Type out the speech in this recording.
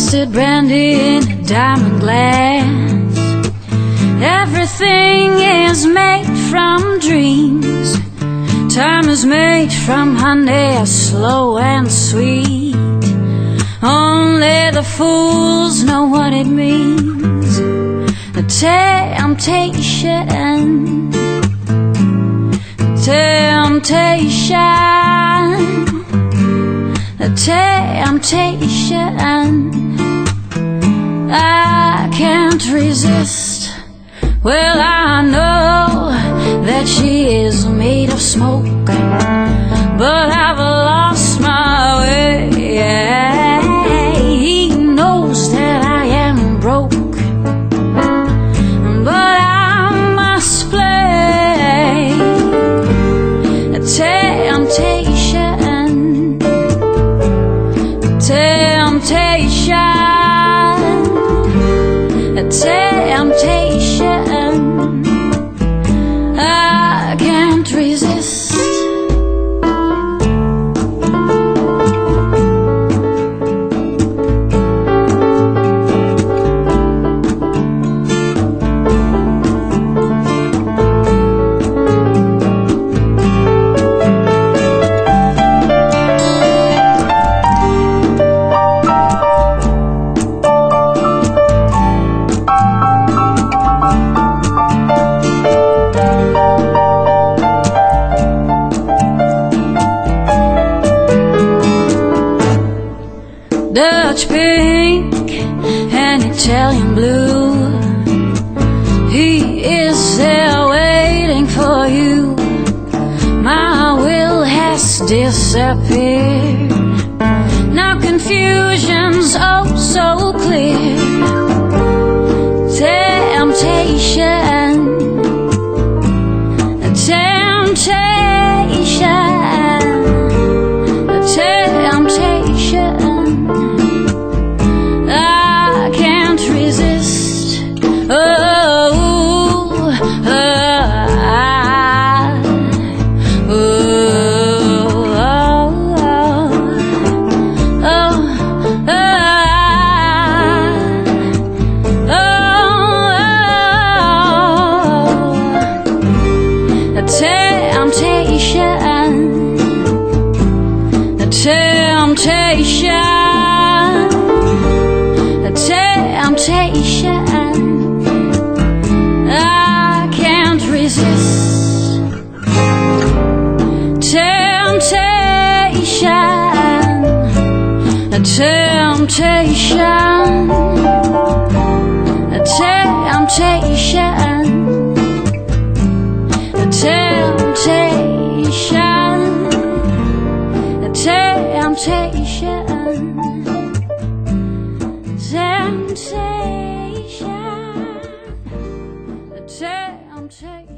twisted brandy in a diamond glass. Everything is made from dreams. Time is made from honey, slow and sweet. Only the fools know what it means. A temptation, temptation, a temptation. I can't resist. Well, I know that she is made of smoke, but I've lost my way. He knows that I am broke, but I must play a temptation, temptation, a temptation. I can't resist. Dutch pink and Italian blue, he is there waiting for you. My will has disappeared. Now confusion's oh so clear. Temptation, temptation, temptation. I can't resist. Temptation, I can't resist. Temptation, temptation, temptation, temptation, temptation, temptation.